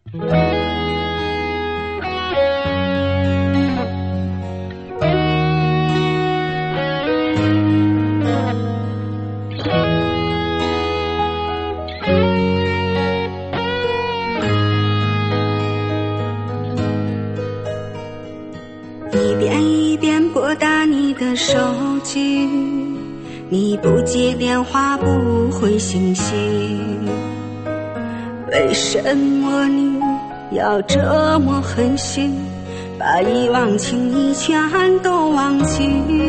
一遍一遍拨打你的手机，你不接电话不回信息，为什么你要这么狠心，把以往情谊全都忘记？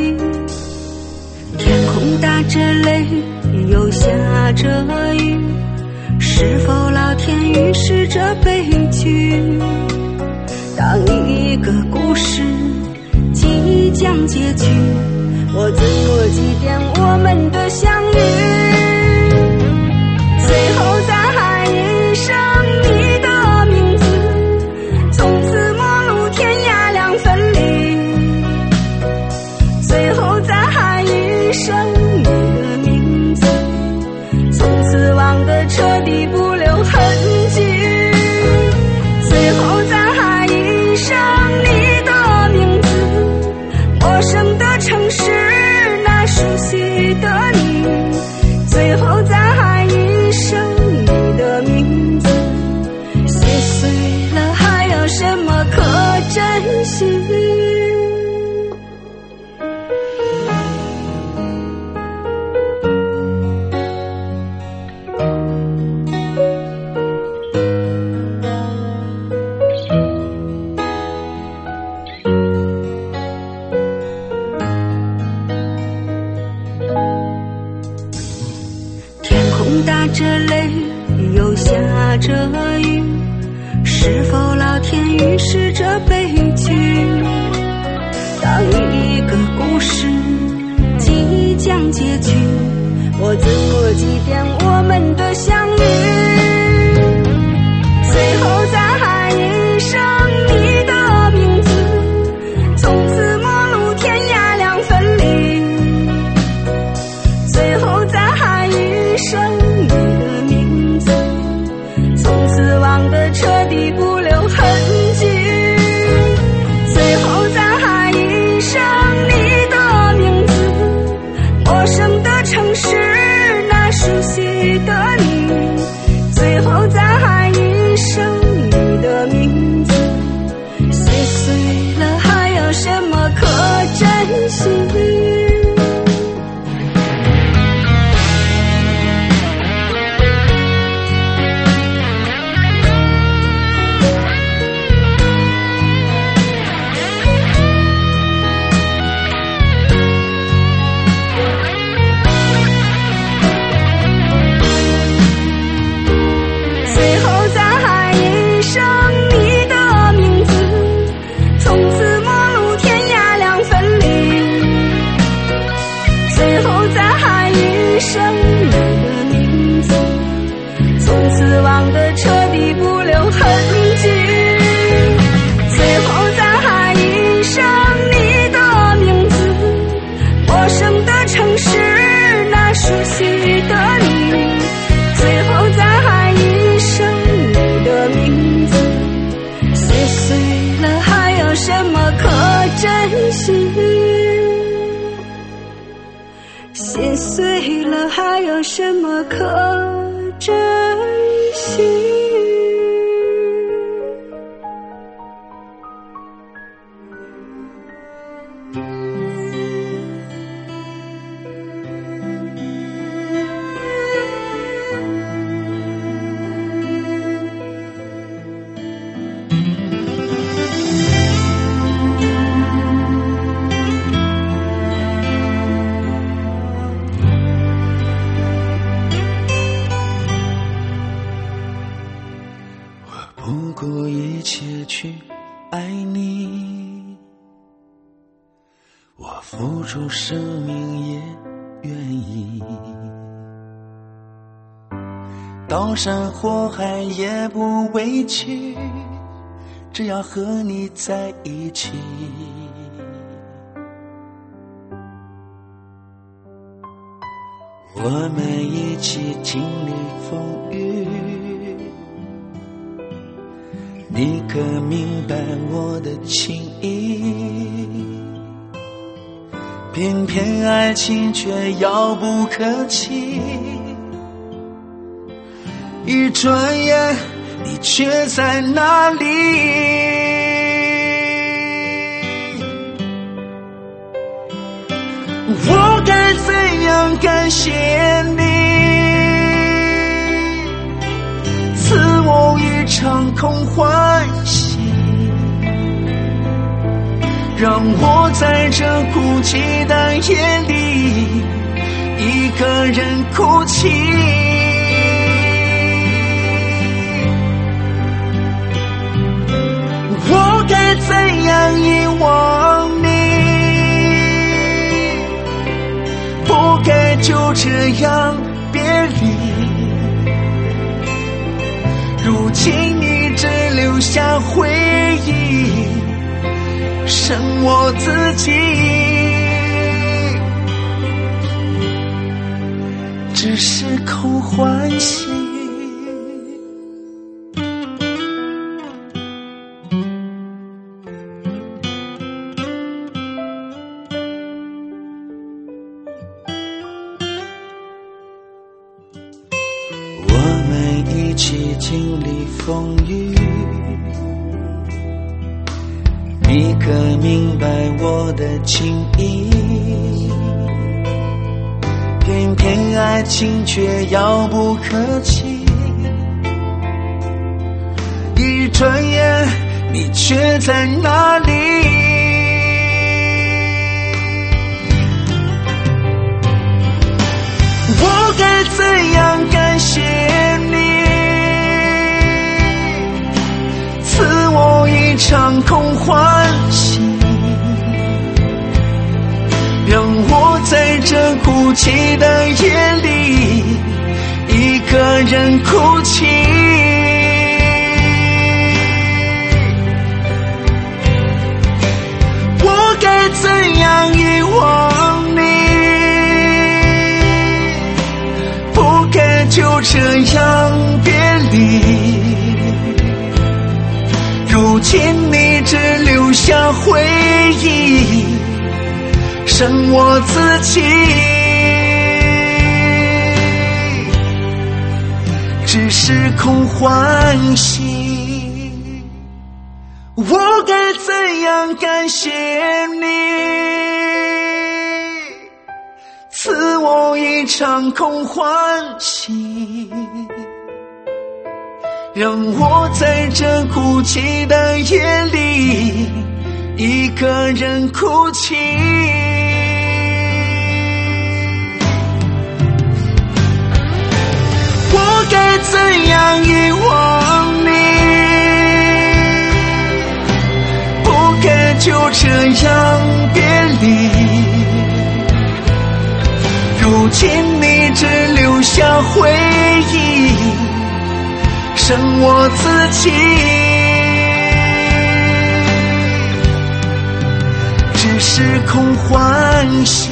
天空打着雷，又下着雨，是否老天预示着悲剧？当一个故事即将结局，我怎么祭奠我们的相遇？最后再喊一声你的名字，从此陌路天涯两分离。最后再喊一声你的名字，从此忘得彻底不留痕迹。最后再喊一声你的名字，陌生的城市那熟悉的你。最后再喊一声你的名字，心碎了还有什么可珍惜？打着雷，又下着雨，是否老天预示着悲剧？当一个故事即将结局，我怎么祭奠我们的相遇？最后再喊一声你的名字，从此陌路天涯两分离。最后再喊一声忘得彻底不留痕迹。最后再喊一声你的名字，陌生的城市那熟悉的你。最后再喊一声你的名字，心碎了还有什么可珍惜？忘得彻底不留痕迹。最后再喊一声你的名字，陌生的城市那熟悉的你。最后再喊一声你的名字，心碎了还有什么可珍惜？心碎了还有什么可珍惜？ 不顾一切去爱你，我付出生命也愿意，刀山火海也不畏惧，只要和你在一起。我们一起经历风雨， 你可明白我的情意？偏偏爱情却遥不可及，一转眼你却在哪里？我该怎样感谢你，赐我一场空欢喜，让我在这孤寂的夜里一个人哭泣。我该怎样遗忘你，不该就这样别离，如今你只留下回忆，剩我自己，只是空欢喜。我们一起经历风雨，你可明白我的情意？偏偏爱情却遥不可及，一转眼你却在哪里？我该怎样感谢你，赐我一场空欢喜，让我在这孤寂的夜里一个人哭泣。我该怎样遗忘你，不该就这样别离，如今你只留下回忆，剩我自己，只是空欢喜。我该怎样感谢你，赐我一场空欢喜，让我在这孤寂的夜里一个人哭泣。我该怎样遗忘你，不该就这样别离，如今你只留下回忆，剩我自己，只是空欢喜。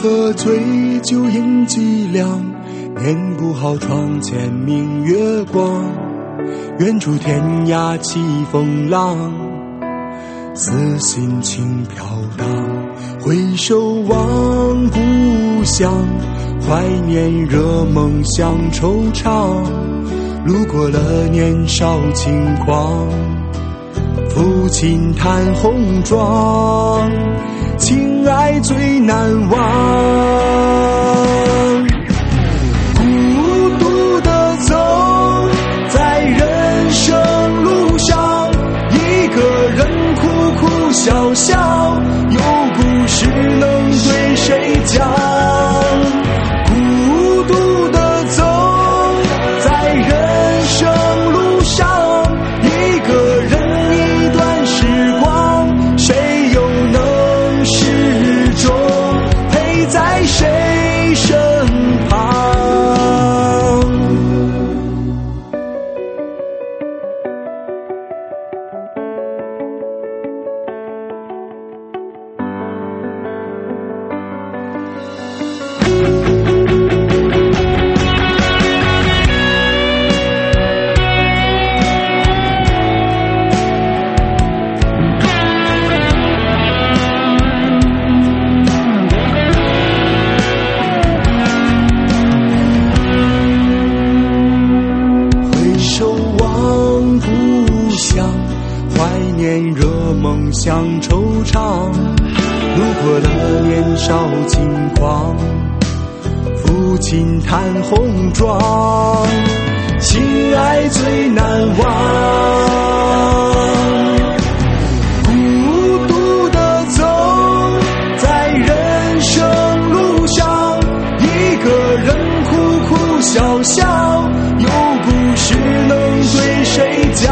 喝醉酒饮几两，念不好窗前明月光。远处天涯起风浪，思心情飘荡。回首望故乡，怀念热梦想惆怅。路过了年少轻狂，抚琴弹红妆，情爱最难忘。孤独地走在人生路上，一个人苦苦笑笑，有故事能对谁讲？孤独地走在人生路上，一个人一段时光，谁又能始终陪在谁身旁？梦想惆怅，路过了年少轻狂，抚琴弹红妆，情爱最难忘。孤独地走在人生路上，一个人苦苦笑笑，有故事能对谁讲？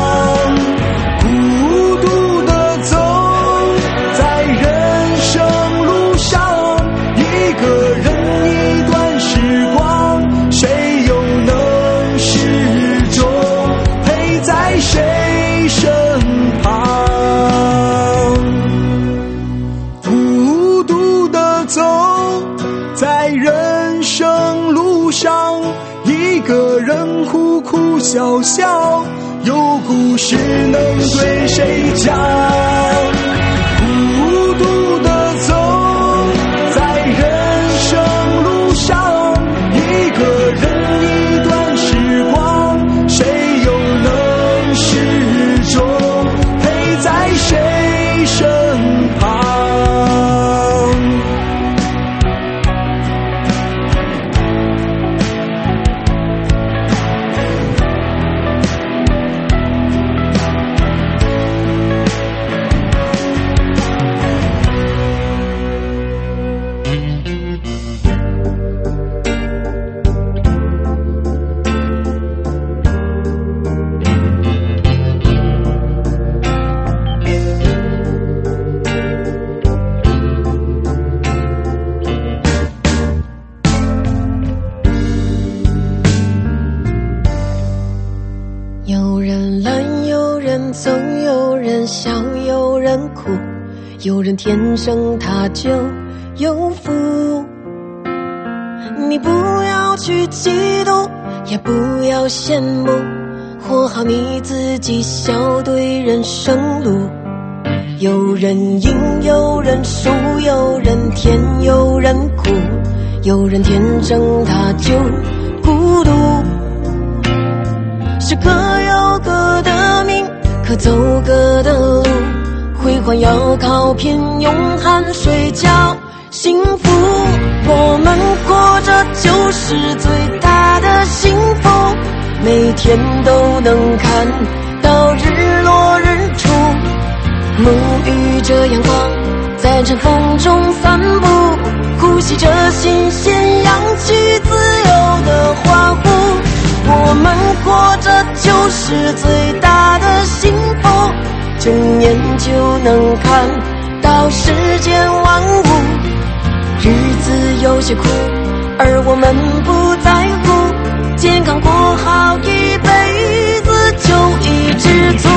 笑笑，有故事能对谁讲？孤独地走在人生路上，一个人一段时光，谁又能始终陪在谁身旁？有人天生他就有福，你不要去嫉妒，也不要羡慕，活好你自己，笑对人生路。有人赢，有人输，有人甜，有人苦，有人天生他就孤独，是各有各的命，可走各的路，辉煌要靠拼用汗水交幸福，我们活着就是最大的幸福，每天都能看到日落日出，沐浴着阳光，在晨风中散步，呼吸着新鲜氧气，自由的欢呼，我们活着就是最大的幸福，睁眼就能看到世间万物，日子有些苦，而我们不在乎，健康过好一辈子就已知足。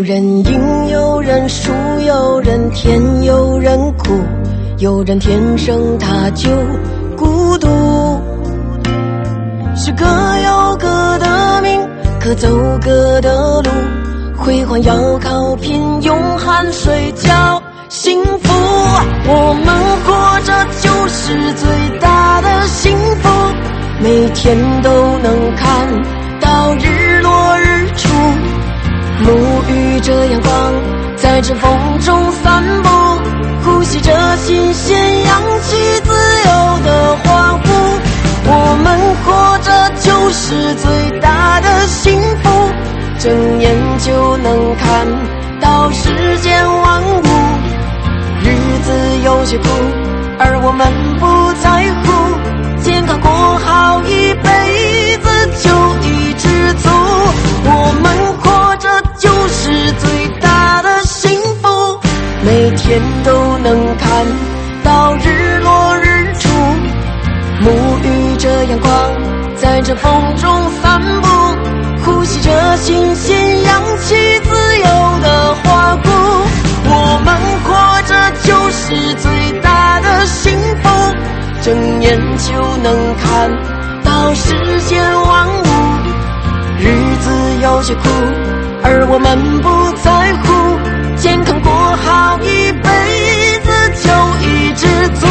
有人赢，有人输，有人甜，有人苦，有人天生他就孤独。是各有各的命，各走各的路，辉煌要靠拼，用汗水叫幸福。我们活着就是最大的幸福，每天都能看到日落日出，沐浴着阳光，在这风中散步，呼吸着新鲜氧气，自由的欢呼。我们活着就是最大的幸福，睁眼就能看到世间万物。日子有些苦，而我们不在乎，健康过好一辈子就已知足。我们活着就是最大的幸福，每天都能看到日落日出，沐浴着阳光，在这风中散步，呼吸着新鲜氧气，自由的欢呼。我们活着就是最大的幸福，睁眼就能看到世间万物。日子有些苦，而我们不在乎，健康过好一辈子就已知足。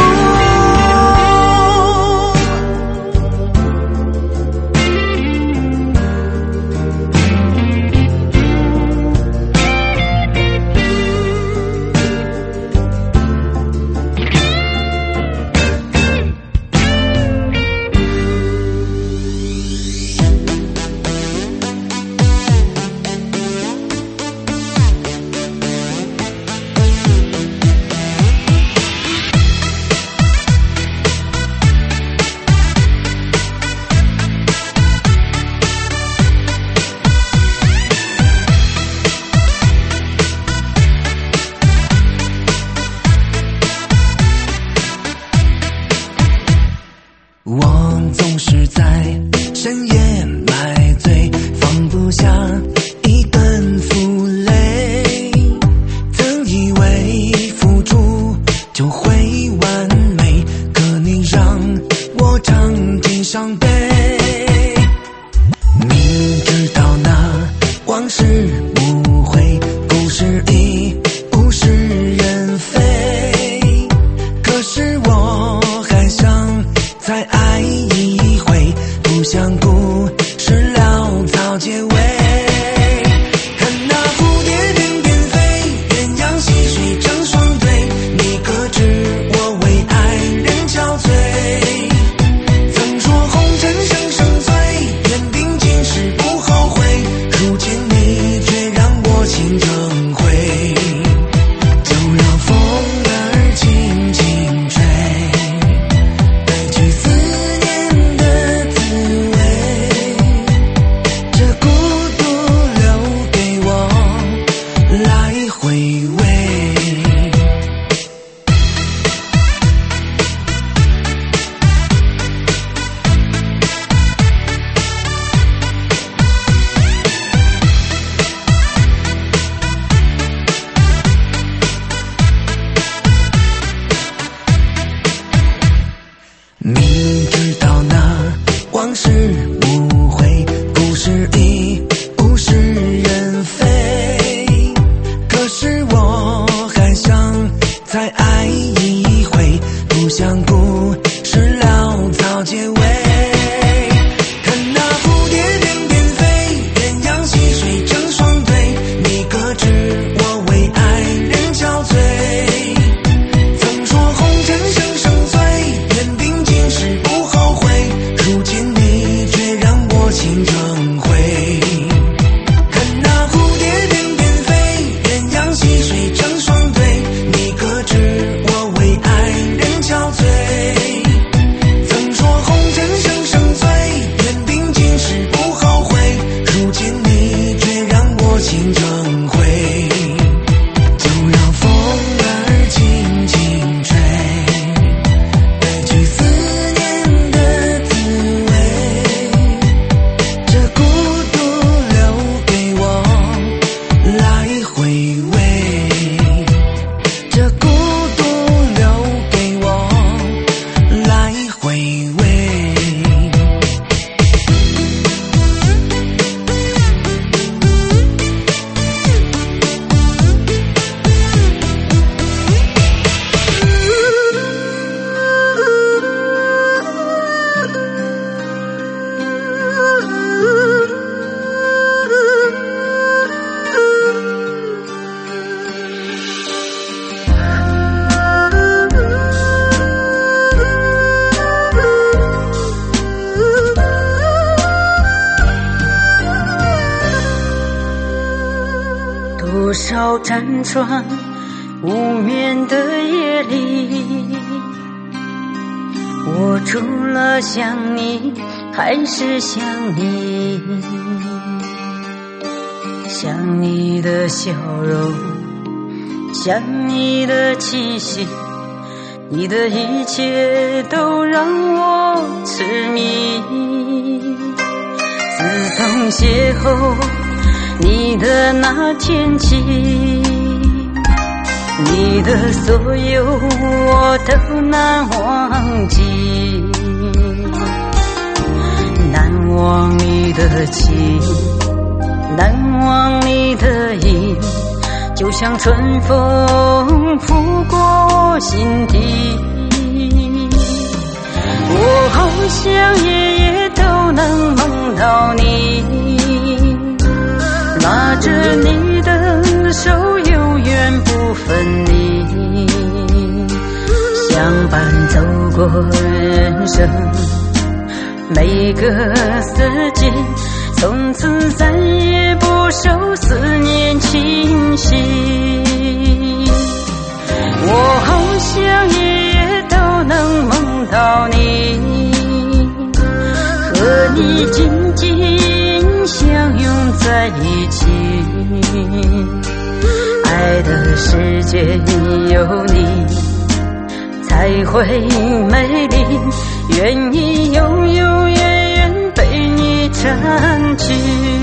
来多少辗转无眠的夜里，我除了想你还是想你，想你的笑容，想你的气息，你的一切都让我痴迷。自从邂逅你的那天起，你的所有我都难忘记，难忘你的情，难忘你的影，就像春风拂过心底。我好想夜夜都能梦到你，拉着你的手永远不分离，相伴走过人生每个四季，从此再也不受思念侵袭。我好想夜夜都能梦到你，和你紧紧相拥在一起，爱的世界有你才会美丽，愿意永永远远被你占据。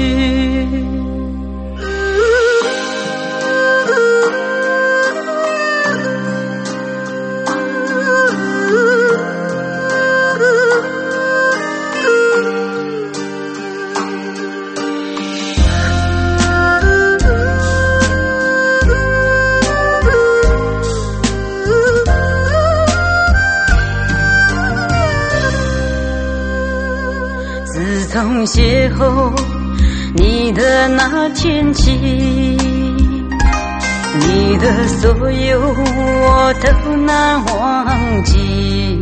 自从邂逅你的那天起，你的所有我都难忘记，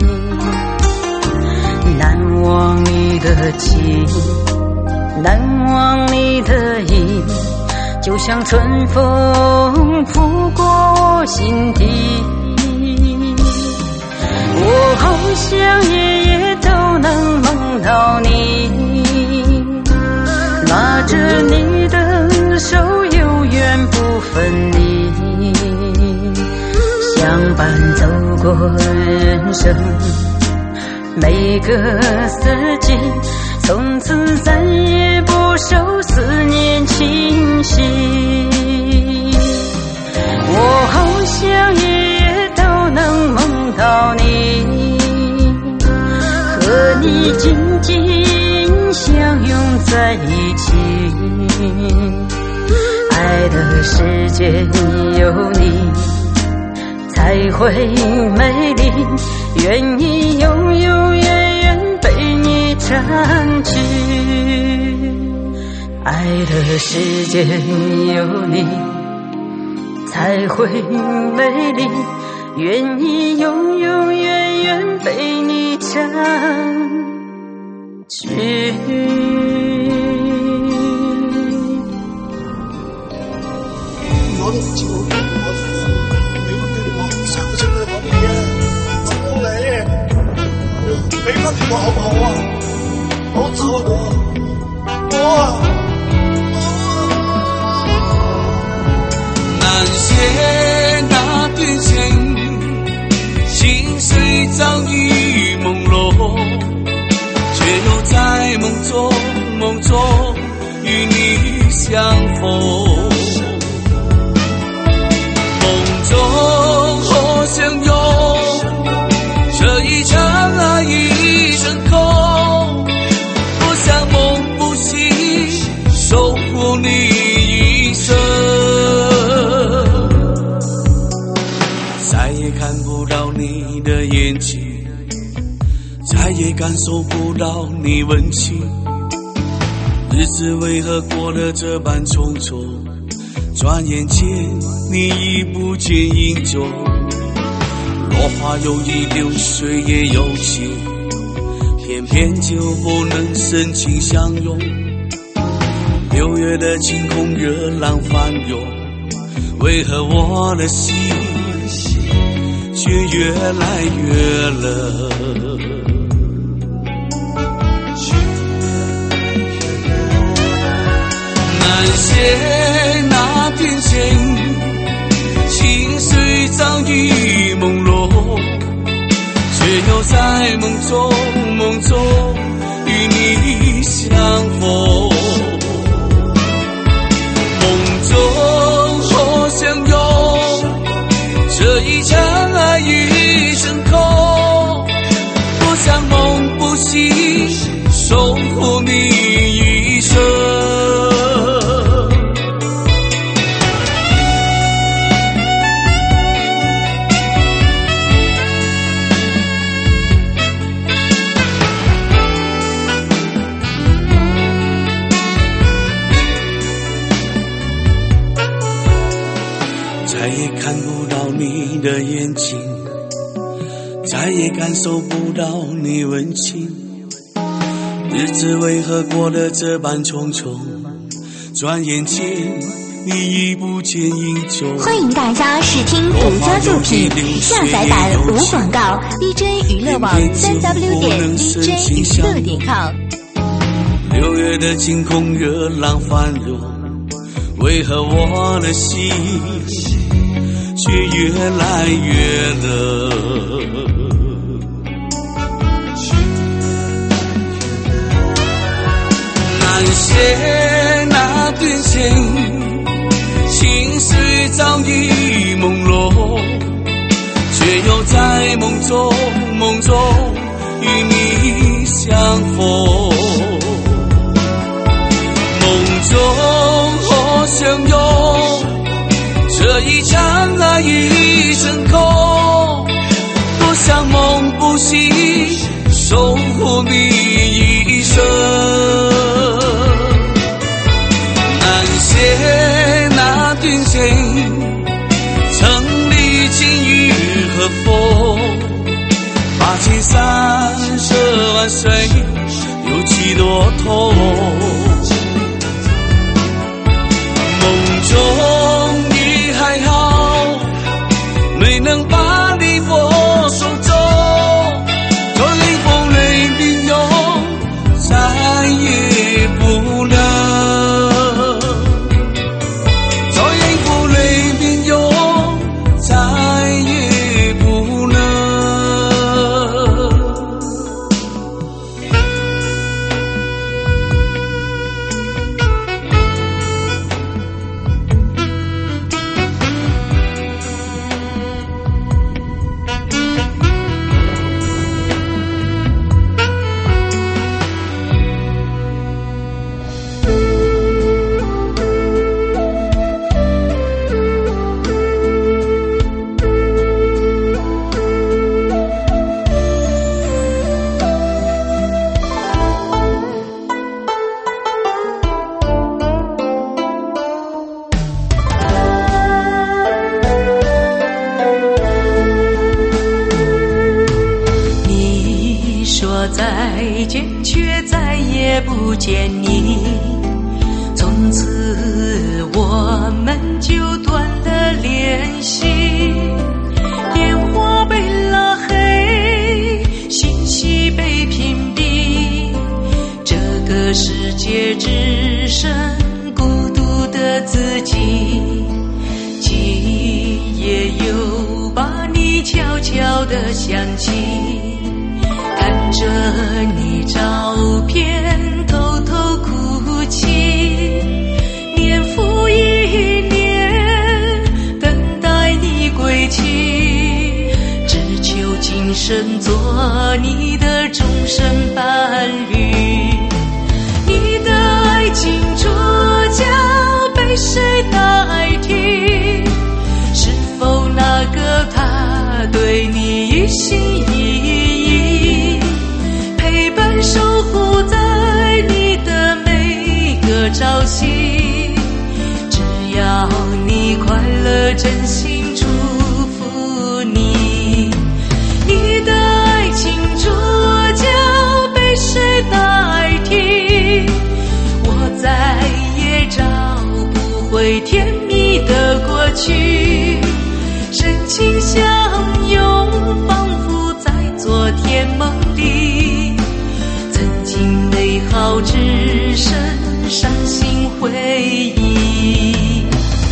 难忘你的情，难忘你的影，就像春风拂过心底。我好想夜夜都能梦到你，拉着你的手永远不分离，相伴走过人生每个四季，从此再也不受思念侵袭。我好想夜夜都能梦到你，和你紧紧相拥在一起，爱的世界有你才会美丽，愿意永永远远被你占据，爱的世界有你才会美丽，愿意永永远远被你占据。 我都唔知我俾個電話收咗佢嗰邊嘅，我冇理，俾翻電話好唔好啊？我走难写那段情，心碎早已朦胧，却又在梦中与你相逢。梦中我相拥，这一场爱已成空，多想梦不醒，守护你一生。再也看不到你的眼睛，再也感受不到你温情，日子为何过得这般匆匆？转眼间你已不见影踪，落花有意，流水也有情，偏偏就不能深情相拥。 6月的晴空热浪翻涌，为何我的心却越来越冷？南线那天线，情绪早已朦胧，却又在梦中与你相逢。梦中好相拥，这一场爱已成空，不想梦不醒，守护你一生。再也看不到你的眼睛，再也感受不到你温情，日子为何过得这般匆匆，转眼间你已不见影踪。 欢迎大家试听独家作品，下载版无广告 DJ 娱乐网 3w.dj 娱乐.com。 6月的晴空热浪翻涌，为何我的心却越来越冷？南线那天线，情绪早已朦胧，却又在梦中与你相逢。梦中好相拥，这一场爱已成空，多想梦不醒，守护你一生。南线那天线，曾历经雨和风，8030万岁，有几多痛？梦中你还好，没能把你握手中，这泪风泪并涌，再也不能。这泪风泪并涌，再也不能。 再见，却再也不见你。从此我们就断了联系，电话被拉黑，信息被屏蔽，这个世界只剩孤独的自己。记忆也有把你悄悄地想起，看着你照片偷偷哭泣，年复一年等待你归期，只求今生做你的终身伴侣。你的爱情主角被谁代替？是否那个他对你一心一意，陪伴守护在你的每个朝夕？只要你快乐，真心祝福你。你的爱情主角被谁代替？我再也回甜蜜的过去，深情相拥，仿佛在昨天梦里，曾经美好只剩伤心回忆。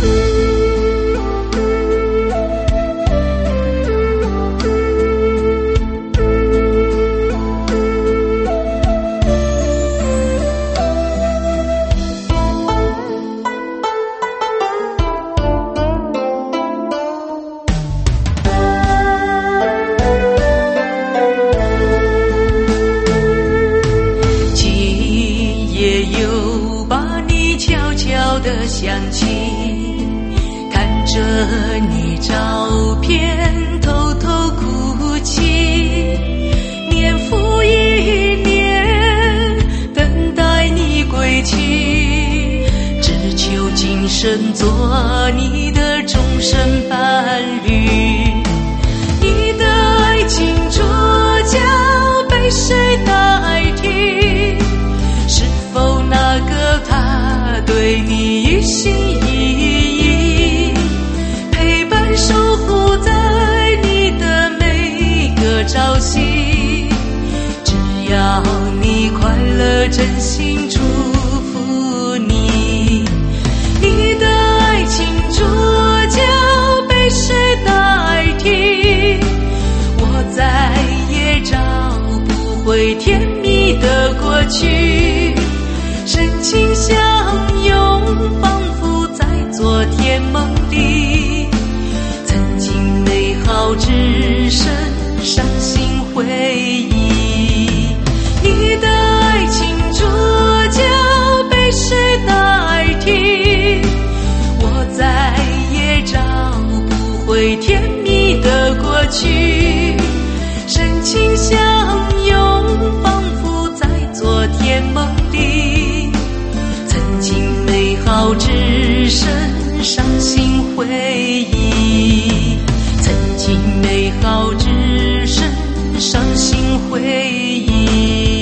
想起看着你照片偷偷哭泣，年复一年等待你归期，只求今生做你的终身伴侣。你的爱情主角被谁代替？是否那个他对你一心一意，陪伴守护在你的每个朝夕，只要你快乐，真心祝福你。你的爱情主角被谁代替？我再也找不回甜蜜的过去，深情相拥，仿佛在昨天梦里，曾经美好只剩伤心回忆。你的爱情主角被谁代替？我再也找不回甜蜜的过去，深情相拥，仿佛在昨天梦里，曾经美好只剩伤心回忆，曾经美好只剩伤心回忆。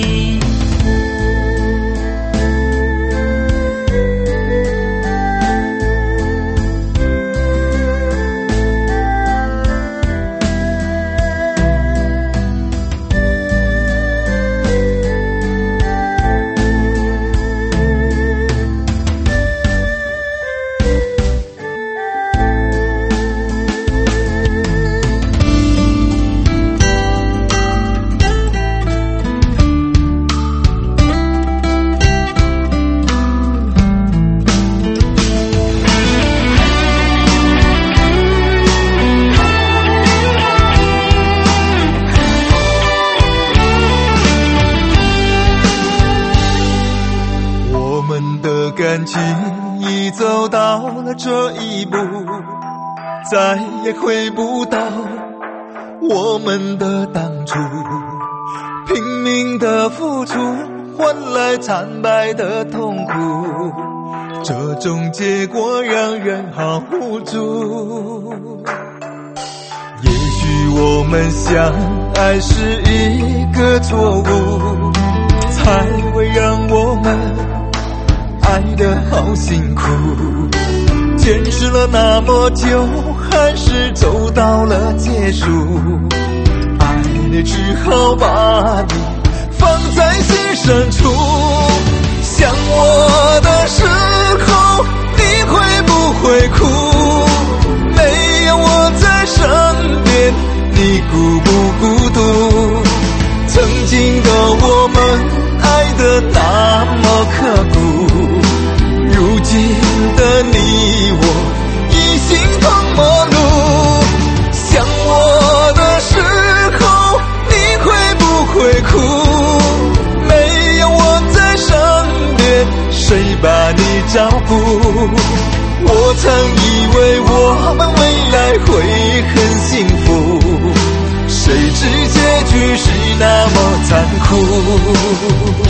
感情已走到了这一步，再也回不到我们的当初，拼命的付出换来惨败的痛苦，这种结果让人好无助。也许我们相爱是一个错误，才会让我们爱得好辛苦，坚持了那么久，还是走到了结束。爱你只好把你放在心深处，想我的时候，你会不会哭？没有我在身边，你孤不孤独？曾经的我们爱得那么刻骨，如今的你我已形同陌路。想我的时候，你会不会哭？没有我在身边，谁把你照顾？我曾以为我们未来会很幸福，谁知结局是那么残酷。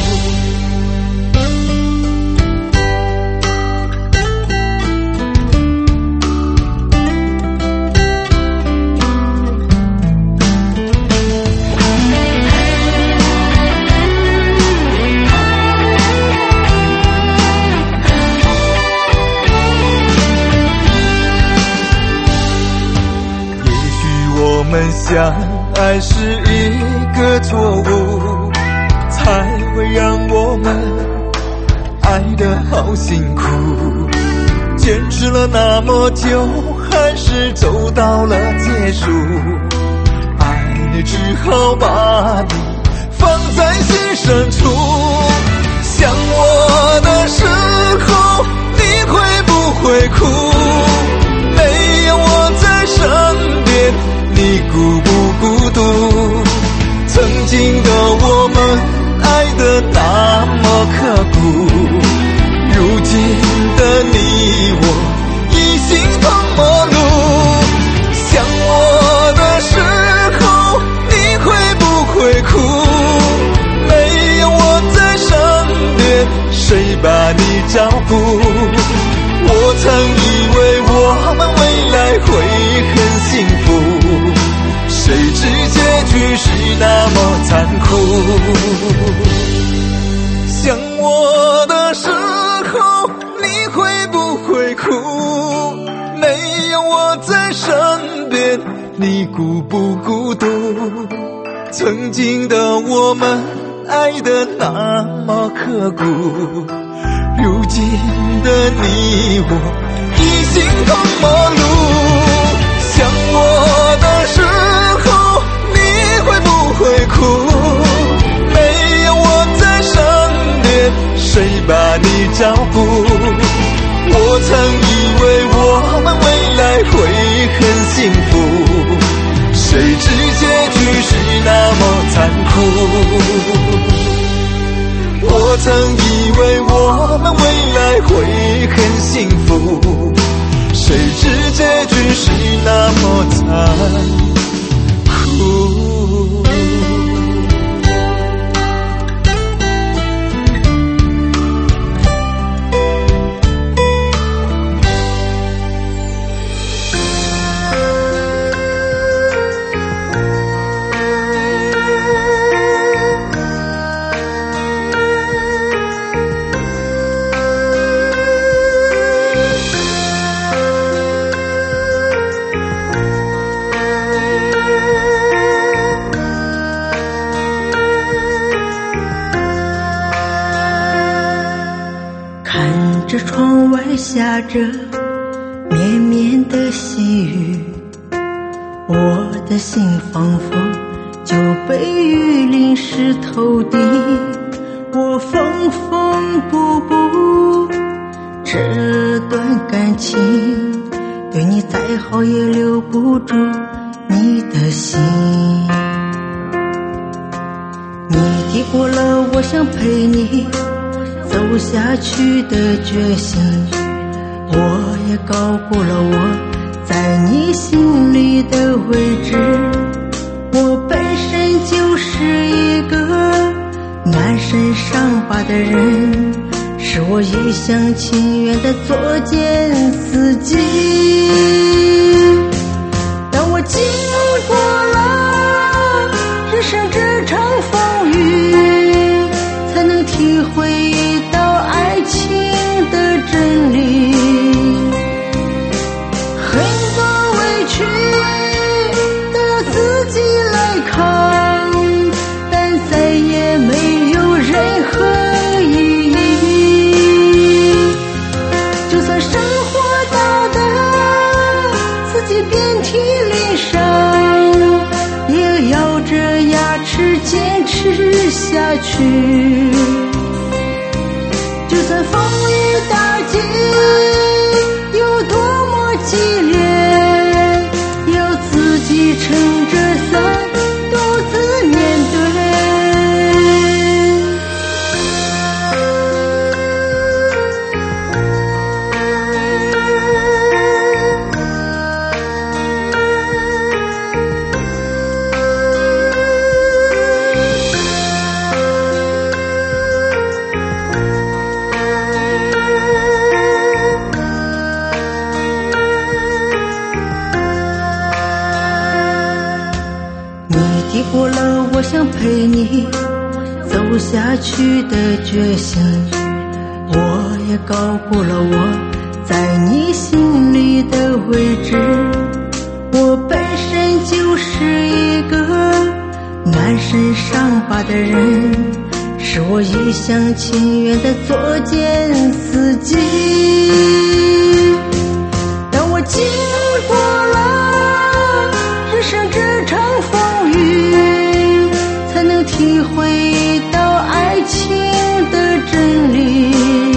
们相爱是一个错误，才会让我们爱得好辛苦。坚持了那么久，还是走到了结束。爱你只好把你放在心深处。想我的时候，你会不会哭？没有我在身边，你孤不孤独？曾经的我们爱得那么刻骨，如今的你我已形同陌路。想我的时候，你会不会哭？没有我在身边，谁把你照顾？我曾以为我们未来会很幸福，谁知结局是那么残酷。想我的时候，你会不会哭？没有我在身边，你孤不孤独？曾经的我们爱得那么刻骨，如今的你我已形同陌路。想我的时候，你会不会哭？没有我在身边，谁把你照顾？我曾以为我们未来会很幸福，谁知结局是那么残酷。我曾以为我们未来会很幸福，谁知结局是那么残酷。 窗外下着绵绵的细雨，我的心仿佛就被雨淋湿透底。我缝缝补补这段感情，对你再好也留不住你的心。你递过了我想陪你走下去的决心，我也高估了我在你心里的位置。我本身就是一个满身伤疤的人，是我一厢情愿的作践自己。当我经过了人生这场风雨，才能体会爱情的真理。很多委屈都要自己来扛，但再也没有任何意义。就算生活到的自己遍体鳞伤，也咬着牙齿坚持下去。就算风雨打击有多么激烈，要自己撑着伞独自面对。抵过了我想陪你走下去的决心，我也高估了我在你心里的位置。我本身就是话的人，是我一厢情愿的作践自己。当我经过了人生这场风雨，才能体会到爱情的真理。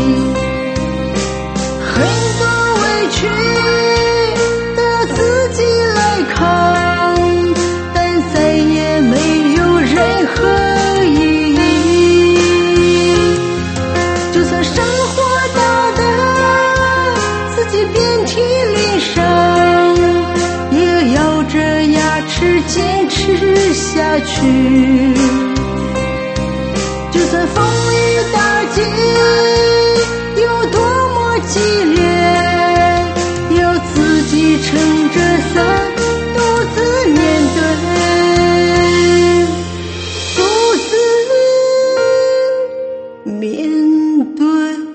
很多委屈的自己来扛，但再也没有任何意义。就算生活打得自己遍体鳞伤，也咬着牙齿坚持下去。就算风雨打击有多么激烈，要自己撑着伞独自面对，独自面对。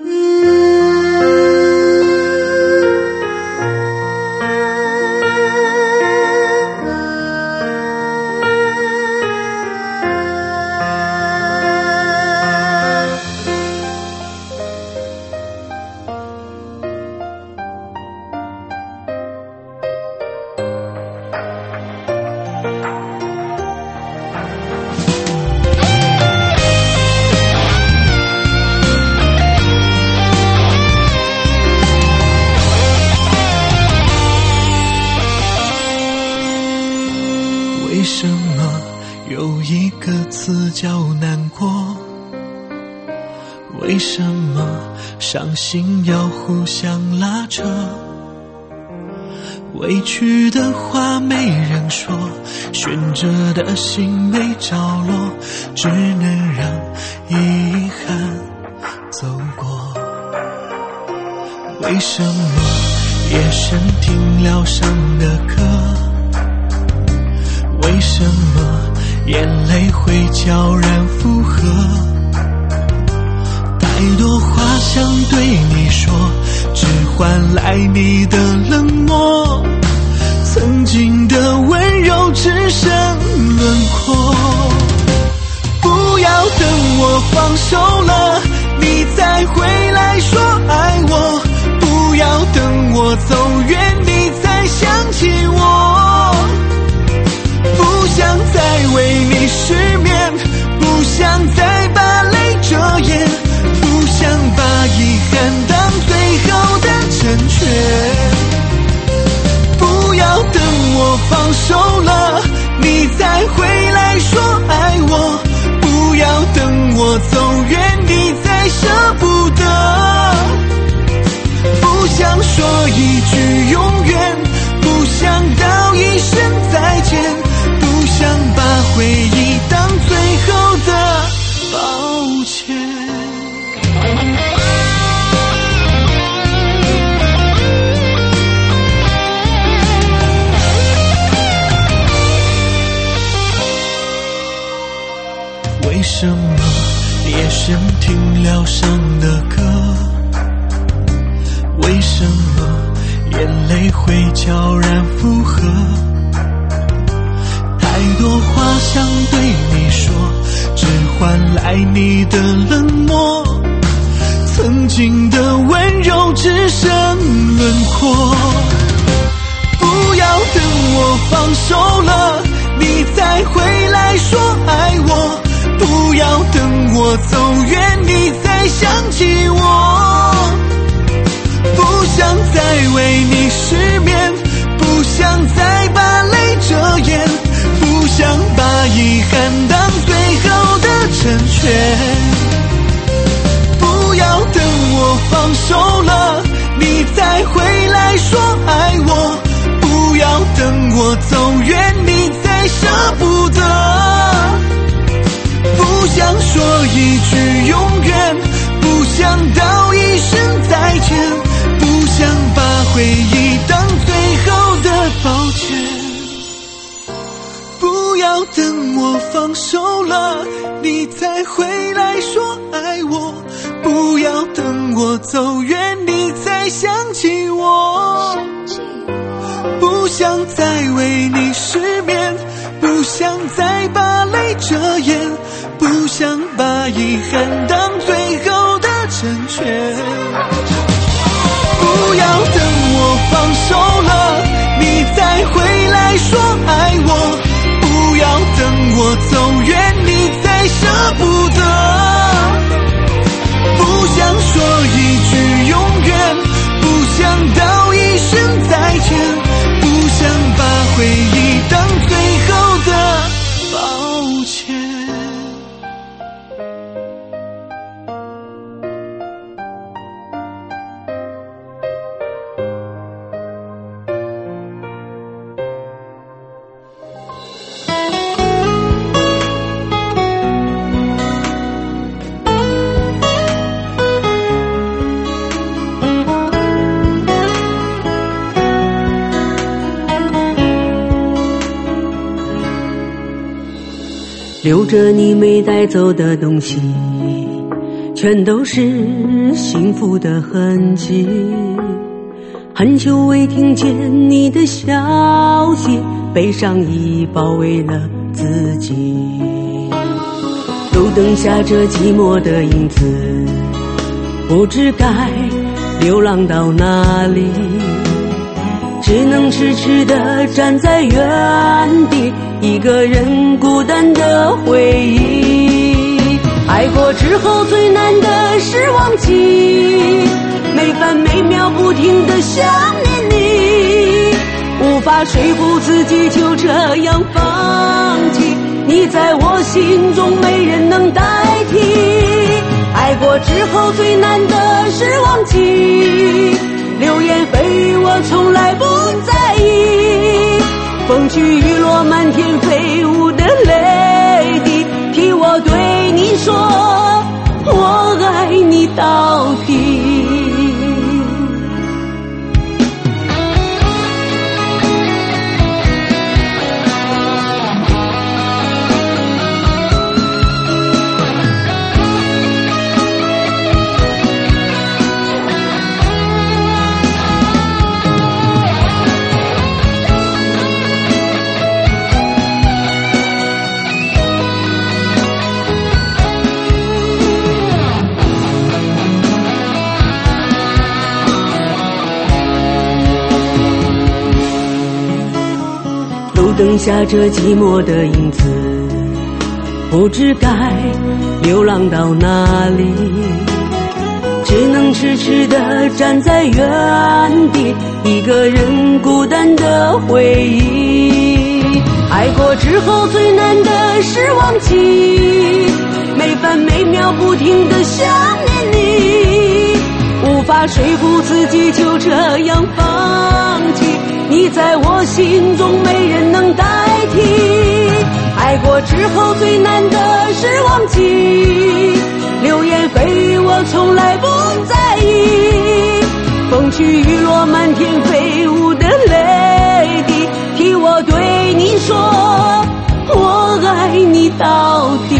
为什么有一个词叫难过？为什么伤心要互相拉扯？委屈的话没人说，悬着的心没着落，只能让遗憾走过。为什么夜深听疗伤的歌？为什么眼泪会悄然附和？太多话想对你说，只换来你的冷漠。曾经的温柔只剩轮廓。不要等我放手了，你再回来说爱我。不要等我走远，你再想起我。不想再为你失眠，不想再把泪遮掩，不想把遗憾当最后的成全。不要等我放手了，你再回来说爱我。不要等我走远，你再舍不得。不想说一句永远，不想道一声再见，不想把回忆当最后的抱歉。为什么夜深听疗伤的歌？为什么眼泪会悄然附和？太多话想对你说，只换来你的冷漠。曾经的温柔只剩轮廓。不要等我放手了，你再回来说爱我。不要等我走远，你再想起我。不想再为你失眠，不想再把泪遮掩，不想把遗憾当最后的成全。不要等我放手了，你再回来说爱我。不要等我走远，你再舍不得。不想说一句永远，不想道一声再见，不想把回忆当最后的抱歉。不要等我放手了，你再回来说爱我。不要等我走远，你再想起我。不想再为你失眠，不想再把泪遮掩， 遗憾当最后的成全。不要等我放手了，你再回来说爱我，不要等我走远，你再舍不得。不想说一句永远，不想道一声再见，不想把回忆当最后的抱歉。 留着你没带走的东西，全都是幸福的痕迹。很久未听见你的消息，悲伤已包围了自己。路灯下这寂寞的影子，不知该流浪到哪里，只能痴痴地站在原地，一个人孤单的回忆。爱过之后最难的是忘记，每分每秒不停地想念你，无法说服自己就这样放弃，你在我心中没人能代替。爱过之后最难的是忘记，流言蜚语我从来不在意，风去雨落满天飞舞的泪滴，替我对你说我爱你到底。灯下这寂寞的影子，不知该流浪到哪里，只能痴痴地站在原地，一个人孤单的回忆。爱过之后最难的是忘记，每分每秒不停地想念你，无法说服自己就这样放弃，你在我心中没人能代替。爱过之后最难的是忘记，流言蜚语我从来不在意，风去雨落满天飞舞的泪滴，替我对你说我爱你到底。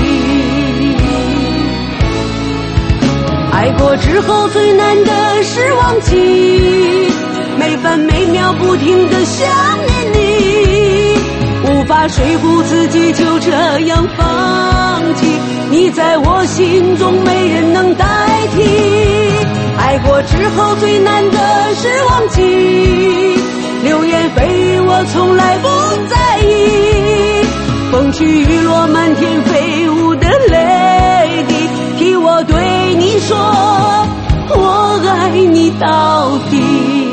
爱过之后最难的是忘记，每分每秒不停地想念你，无法说服自己就这样放弃，你在我心中没人能代替。爱过之后最难的是忘记，流言蜚语我从来不在意，风去雨落满天飞舞的泪滴，替我对你说我爱你到底。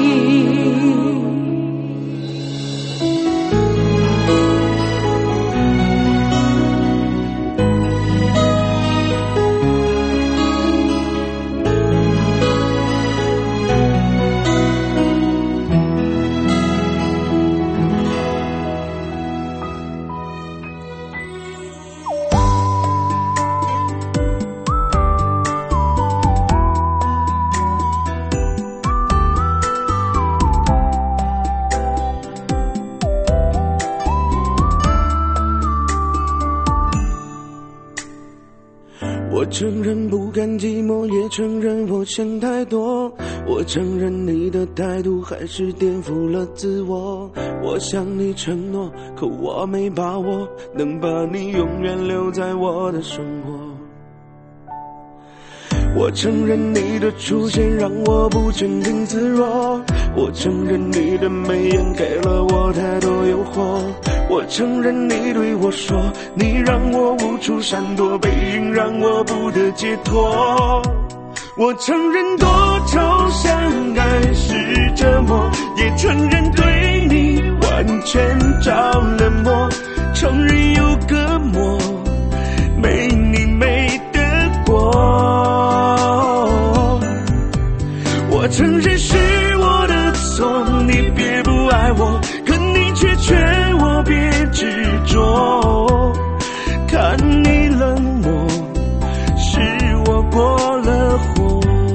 我承认不甘寂寞，也承认我想太多，我承认你的态度还是颠覆了自我。我向你承诺，可我没把握能把你永远留在我的生活。 我承认你的出现让我不坚定自若，我承认你的眉眼给了我太多诱惑，我承认你对我说，你让我无处闪躲，背影让我不得解脱。我承认多愁善感是折磨，也承认对你完全着了魔，承认有个魔没你没得过。我承认是我的错，你别不爱我，可你却劝我别执着，看你冷漠是我过了火。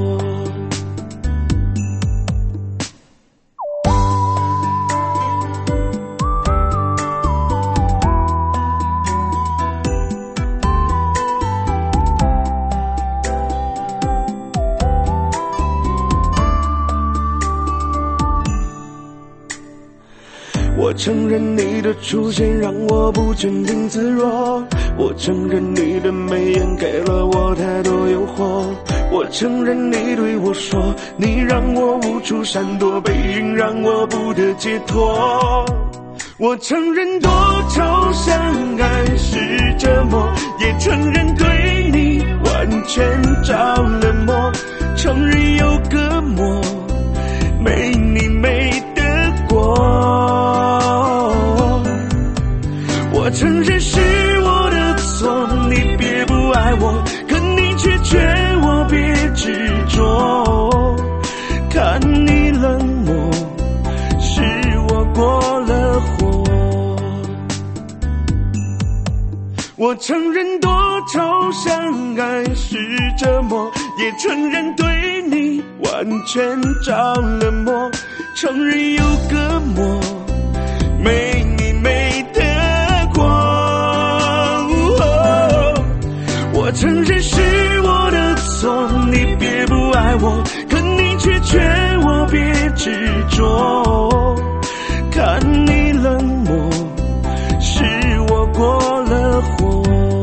我承认你的出现让我不坚定自若，我承认你的眉眼给了我太多诱惑，我承认你对我说，你让我无处闪躲，背影让我不得解脱。我承认多愁善感是折磨，也承认对你完全着了魔，承认有个魔没你没得过。我承认是我的错，你别不爱我，可你却劝我别执着，看你冷漠是我过了火。我承认多愁善感是折磨，也承认对你完全着了魔，承认有个魔没你没得过。我承认是我的错，你别不爱我，可你却劝我别执着，看你冷漠是我过了火。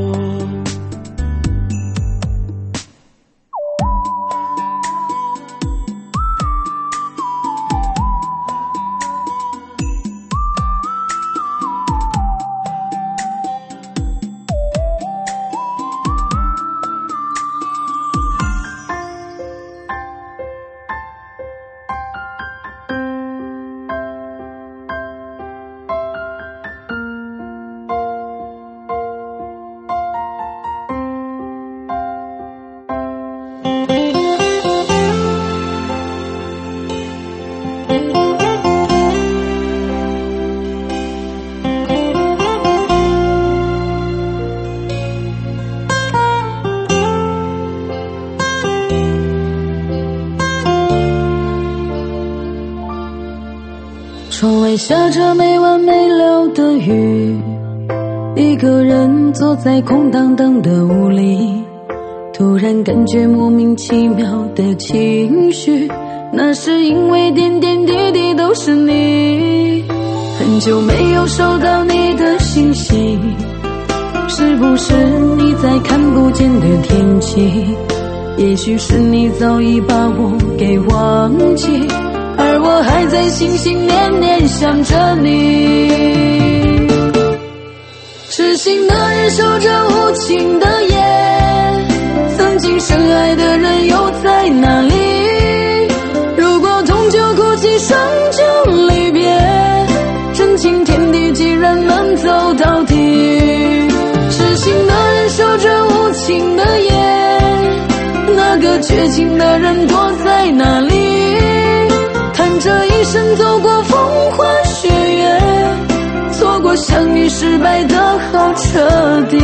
窗外下着没完没了的雨，一个人坐在空荡荡的屋里，突然感觉莫名其妙的情绪，那是因为点点滴滴都是你。很久没有收到你的信息，是不是你在看不见的天气？也许是你早已把我给忘记，而我还在心心念念想着你。痴心的人守着无情的夜，曾经深爱的人又在哪里？如果痛就哭泣，伤就离别，真情天地既然能走到底。痴心的人守着无情的夜，那个绝情的人躲在哪里？看这一生走过风花雪月，错过相遇失败的好彻底。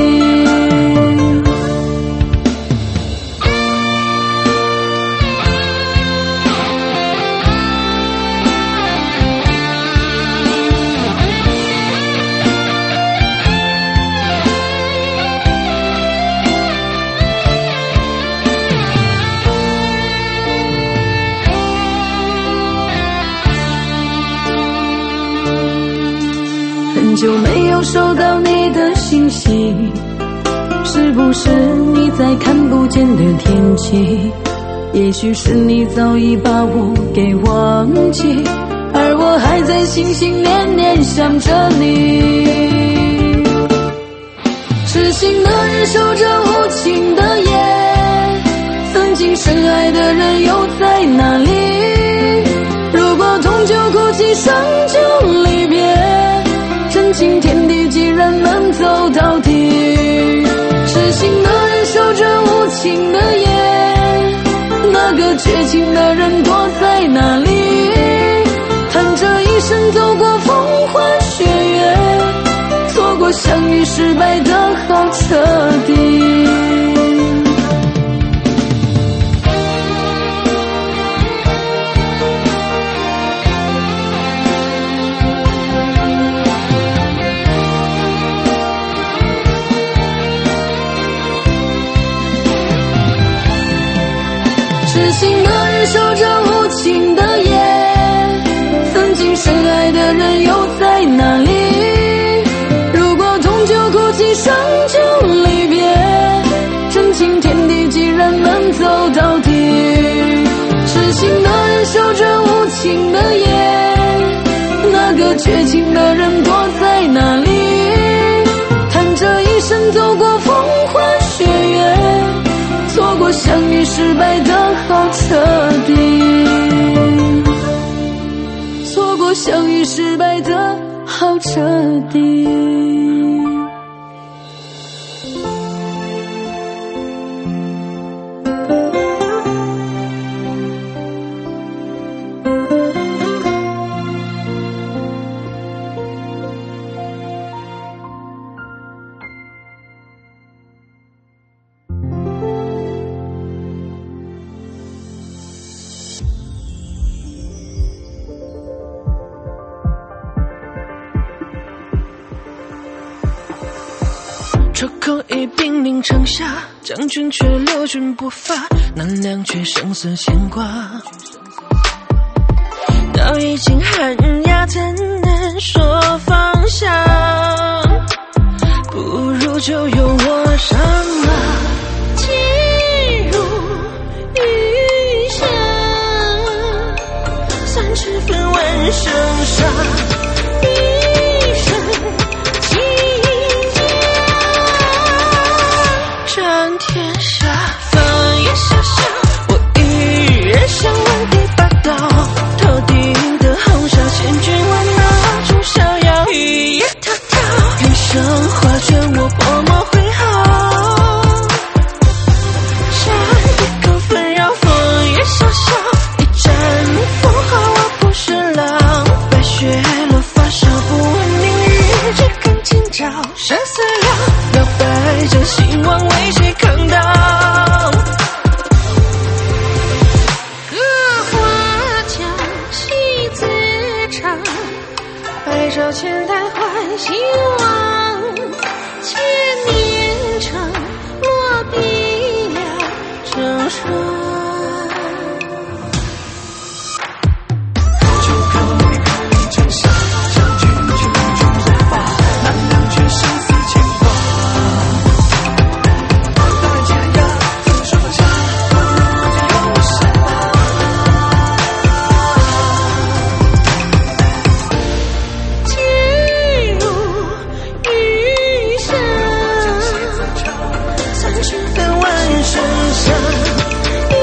很久没有收到你的信息， 是不是你在看不见的天际？也许是你早已把我给忘记，而我还在心心念念想着你。痴心的人守着无情的夜，曾经深爱的人又在哪里？如果痛就哭泣，伤就离别，真情天地既然能走到底。痴心的人守着无情的夜，那个绝情的人躲在哪里？叹这一生走过风花雪月，错过相遇失败的好彻底。痴心的人守着无情的夜，曾经深爱的人又在哪里？如果痛就哭泣，伤就离别，真情天地既然能走到底。痴心的人守着无情的夜，那个绝情的人躲在哪里？叹这一生走过风花雪月，错过相遇失败的好彻底，错过相遇失败的好彻底。 出口已兵临城下，将军却留军不发，南梁却声色牵挂。刀已经寒鸦，怎能说放下？不如就由我上马，进入雨下，三尺分万生杀。天下放眼遐想，我一人想问第八道，头顶的红纱，千军万马中逍遥，雨也滔滔，人生画卷我默默挥毫，山一口纷扰，风也萧萧，一战风华我不是狼，白雪落发梢，不问明日，只看今朝，生死了，摇摆着兴亡为谁扛当？ 歌花将戏自唱，百朝千代换兴亡，千年城落笔了成霜。 三尺分万生杀，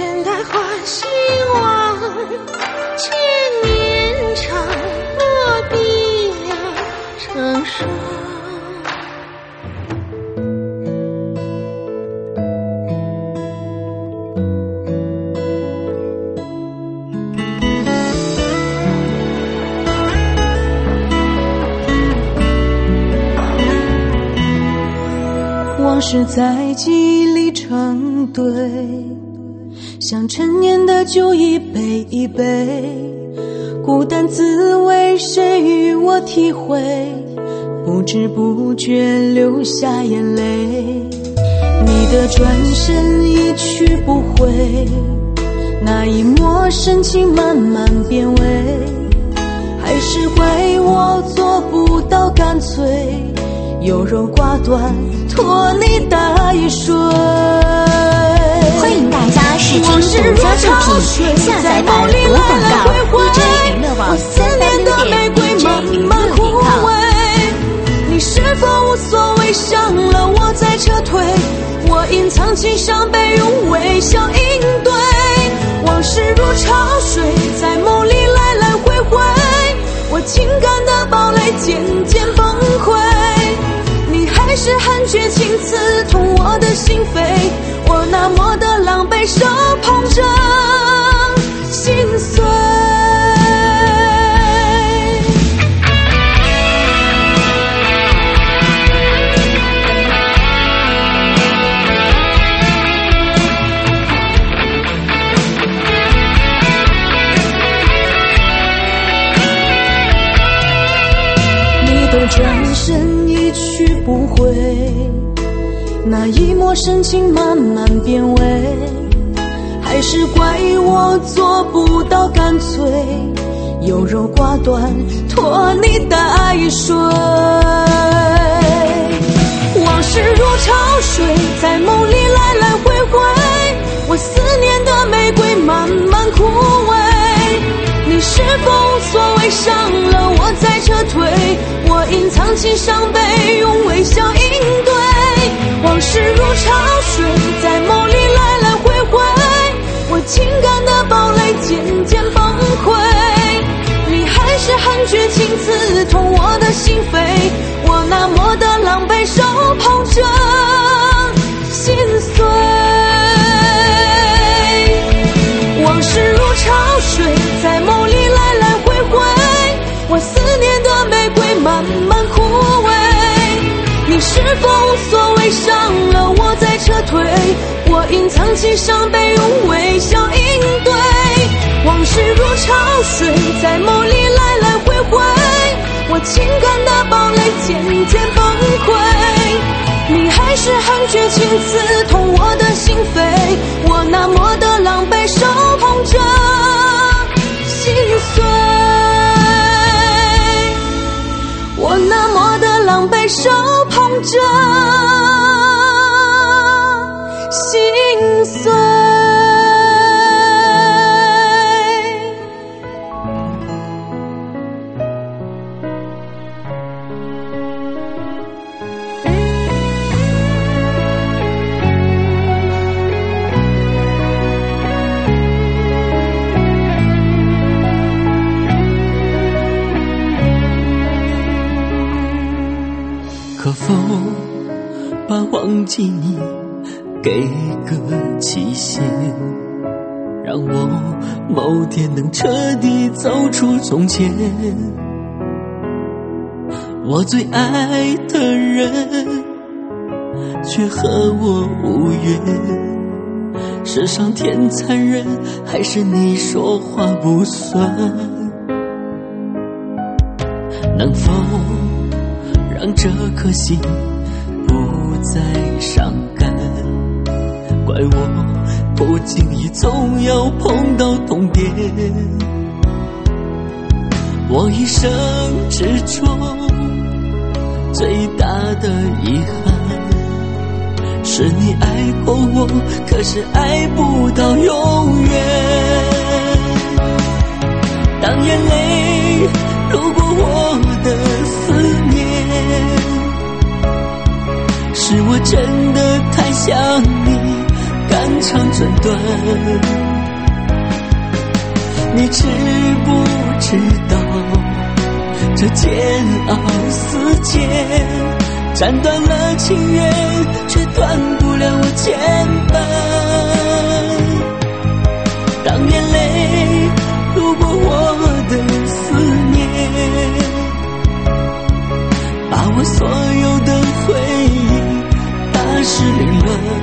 千代换兴亡，千年长，落笔了成霜。 往事在记忆里成堆，像陈年的酒一杯一杯，孤单滋味谁与我体会？不知不觉流下眼泪，你的转身一去不回，那一抹深情慢慢变味，还是怪我做不到干脆，优柔寡断，托你带水。 欢迎大家试听独家作品下载版无广告 DJ 娱乐网3W.DJ 娱乐点 com。 你是否无所谓？伤了我再撤退，我隐藏起伤悲，用微笑应对。往事如潮水，在梦里来来回回，我情感的堡垒渐渐崩溃。还是很绝情，刺痛我的心扉，我那么的狼狈，手捧着心碎。你的转身一去不回，那一抹深情慢慢变味，还是怪我做不到干脆，优柔寡断，托你带水。往事如潮水，在梦里来来回回，我思念的玫瑰慢慢枯萎。你是否无所谓？伤了我再撤退，我隐藏起伤悲，用微笑应对。往事如潮水，在梦里来来回回，我情感的堡垒渐渐崩溃。你还是很绝情，刺痛我的心扉，我那么的狼狈，手捧着心碎。往事如潮水，在梦里来来回回，我思念的玫瑰慢慢枯萎。你是否无所谓？伤了我再撤退，我隐藏起伤悲，用微笑应对。往事如潮水，在梦里来来回回，我情感的堡垒渐渐崩溃。你还是很绝情，刺痛我的心扉，我那么的狼狈，手捧着心碎。我那么的狼狈，手捧着心碎。 可否把忘记你给个期限，让我某天能彻底走出从前。我最爱的人却和我无缘，是上天残忍，还是你说话不算？能否让这颗心不再伤感？怪我不经意总要碰到痛点。我一生之中最大的遗憾，是你爱过我，可是爱不到永远。当眼泪路过我的思念，是我真的太想你，感肠寸断。你知不知道，这煎熬似箭，斩断了情缘，却断不了我牵绊。当眼泪路过我的思念，把我所有的回忆打湿凌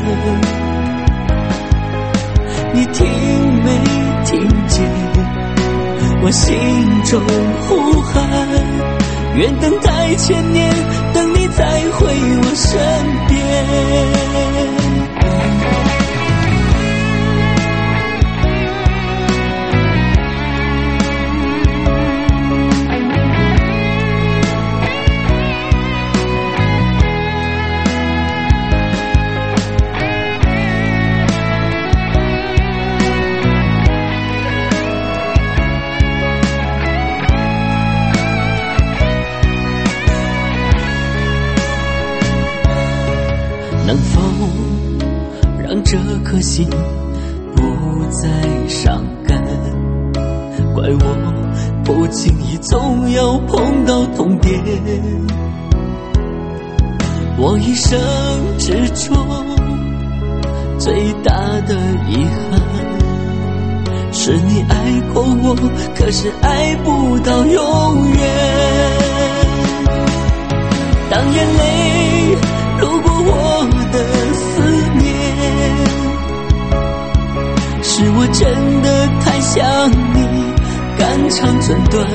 乱。你听没听见我心中呼喊？愿等待千年，等你再回我身边。能否让这颗心不再伤感？怪我不经意总要碰到痛点。我一生之中最大的遗憾，是你爱过我，可是爱不到永远。当眼泪路过我的思念，是我真的太想你，肝肠寸断。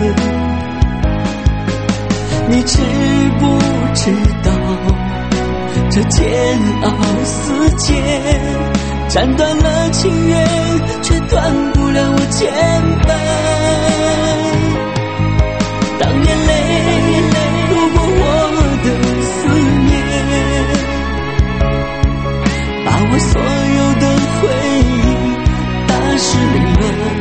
你知不知道，这煎熬似箭，斩断了情缘，却断不了我牵绊。当眼泪路过我的思念，把我所有的回忆打湿凌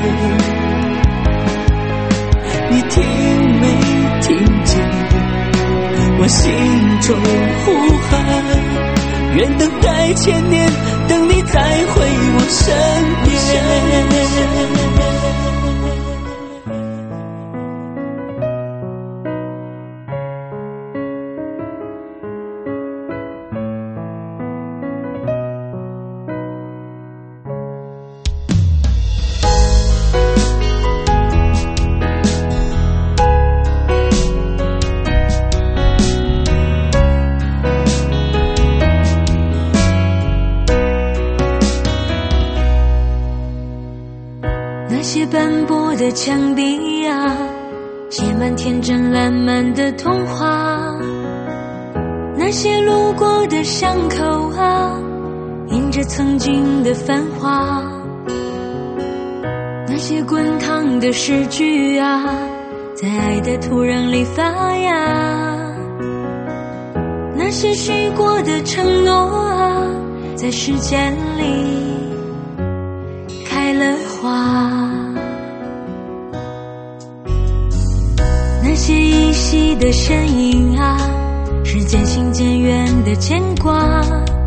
乱。你听没听见我心中呼喊？愿等待千年，等你再回我身边。 那些斑驳的墙壁啊，写满天真烂漫的童话。那些路过的巷口啊，印着曾经的繁华。那些滚烫的诗句啊，在爱的土壤里发芽。那些许过的承诺啊，在时间里开了花。那些依稀的身影啊，是渐行渐远的牵挂。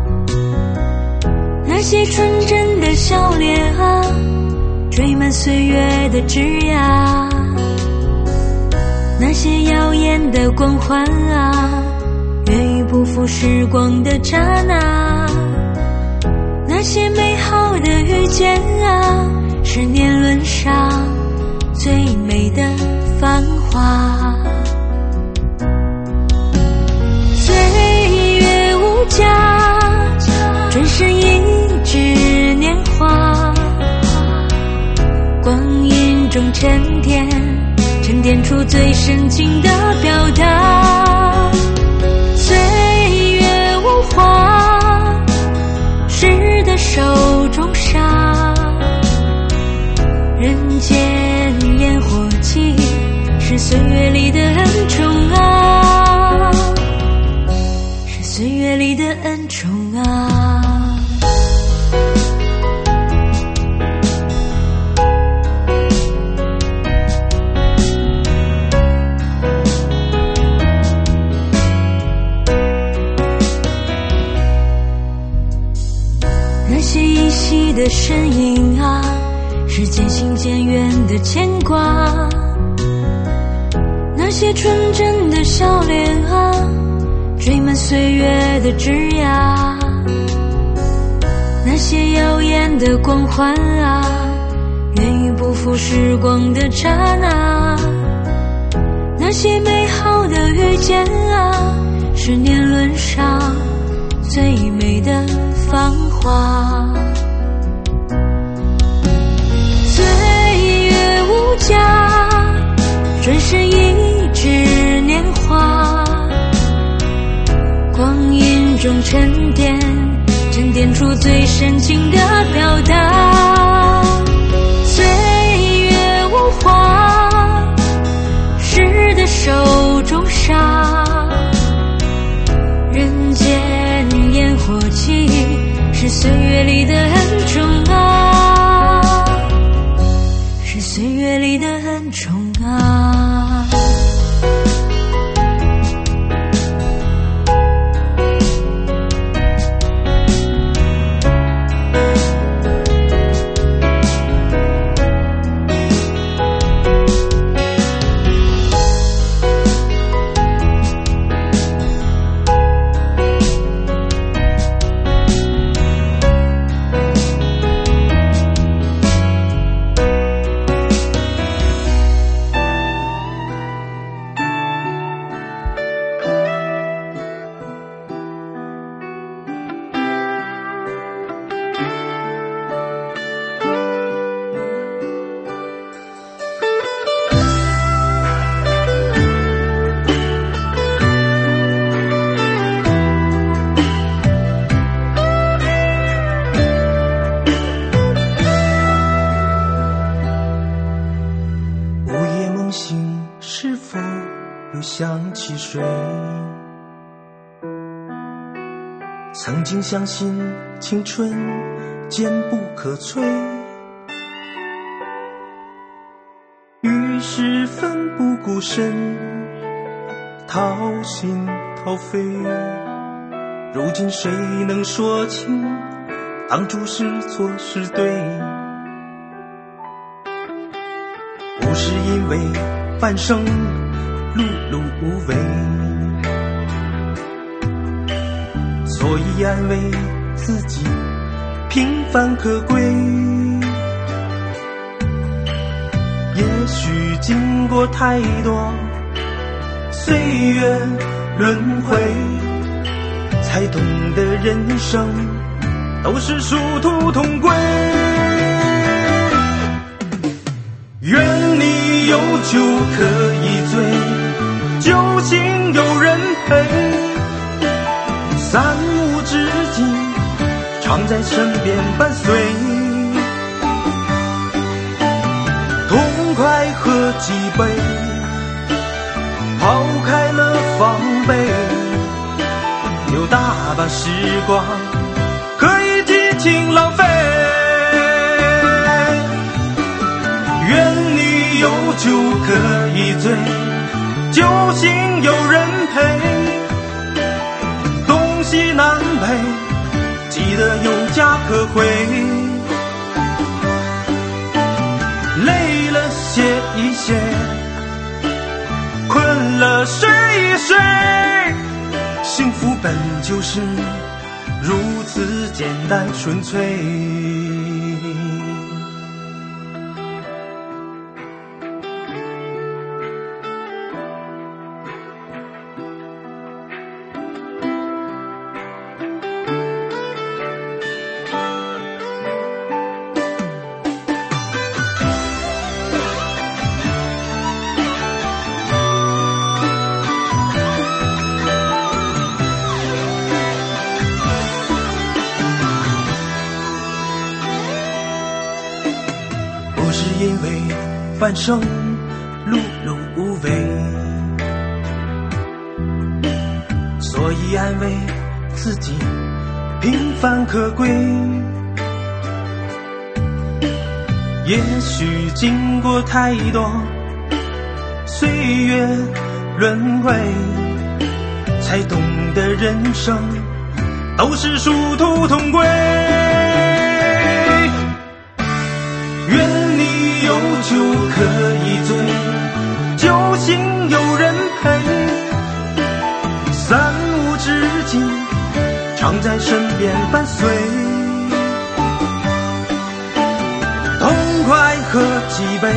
那些纯真的笑脸啊，缀满岁月的枝桠。那些耀眼的光环啊，愿意不负时光的刹那。那些美好的遇见啊，是年轮上最美的繁华。岁月无价，转身一指年华。光阴中沉淀，沉淀出最深情的表达。岁月无话，诗的手中沙。人间烟火气，是岁月里的恩宠啊，是岁月里的恩宠啊。那些依稀渐远的牵挂，那些纯真的笑脸啊，缀满岁月的枝桠，那些耀眼的光环啊，源于不负时光的刹那，那些美好的遇见啊，是年轮上最美的芳华。岁月无价，转身一指年华，光阴中沉淀，沉淀出最深情的表达。岁月无话，诗的手中沙，人间烟火气，是岁月里的恩宠啊，是岁月里的恩宠啊。 想起谁？曾经相信青春坚不可摧，于是奋不顾身，掏心掏肺。如今谁能说清当初是错是对？不是因为半生碌碌无为，所以安慰自己平凡可贵。也许经过太多岁月轮回，才懂得人生都是殊途同归。愿你有酒可以醉，酒醒有人陪，三五知己常在身边伴随，痛快喝几杯，抛开了防备，有大把时光可以尽情浪费。愿你有酒可以醉，酒醒有人陪，东西南北记得有家可回。累了歇一歇，困了睡一睡，幸福本就是如此简单纯粹。因为半生碌碌无为，所以安慰自己平凡可贵。也许经过太多岁月轮回，才懂得人生都是殊途同归。愿你有酒可以醉，酒醒有人陪，三五知己常在身边伴随，痛快喝几杯，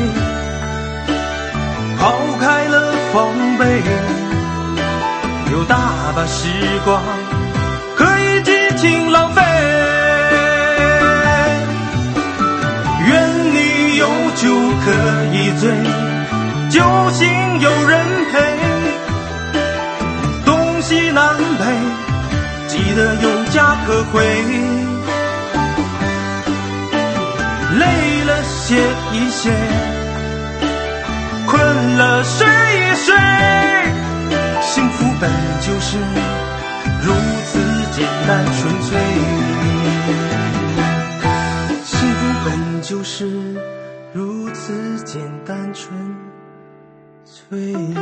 抛开了防备，有大把时光可以尽情浪费。愿你有酒可以醉，酒醒有人陪，东西南北记得有家可回，累了歇一歇，困了睡一睡，幸福本就是如此简单纯粹，幸福本就是如此简单纯粹。